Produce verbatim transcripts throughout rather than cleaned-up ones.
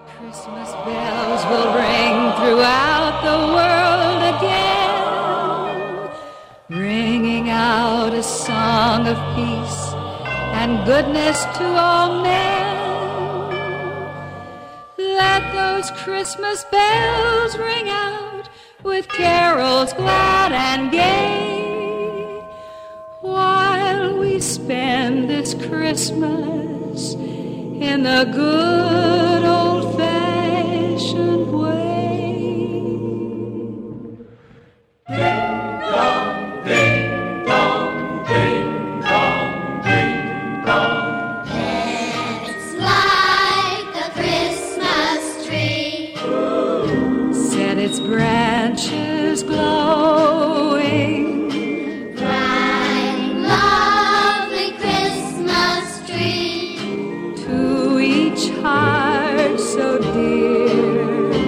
Christmas bells will ring throughout the world again, ringing out a song of peace and goodness to all men. Let those Christmas bells ring out with carols glad and gay, while we spend this Christmas in the good old-fashioned way. Ding dong, ding dong, ding dong, ding dong. It's like a Christmas tree. Set its branches glowing, Bright, lovely Christmas tree. to each heart so dear.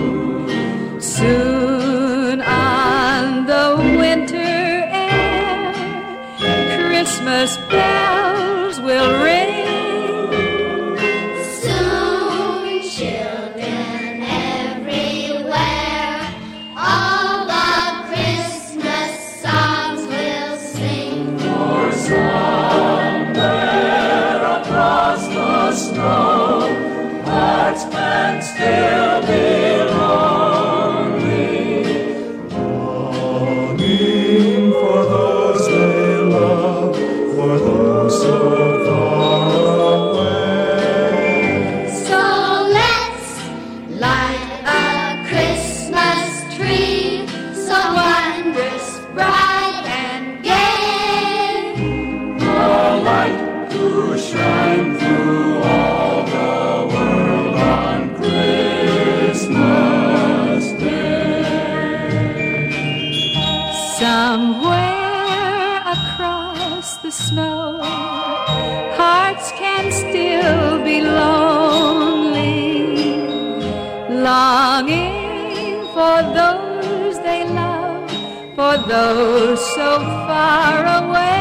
Soon on the winter air, Christmas bells will ring. Soon, children everywhere, all the Christmas songs will sing. For somewhere across the snow, hearts can still be lonely, longing for those they love, for those so far away. So let's light a Christmas tree, so wondrous, bright and gay. A light to shine through all the world on Christmas Day. Somewhere across the snow, hearts can still be lonely, longing for those they love, for those so far away.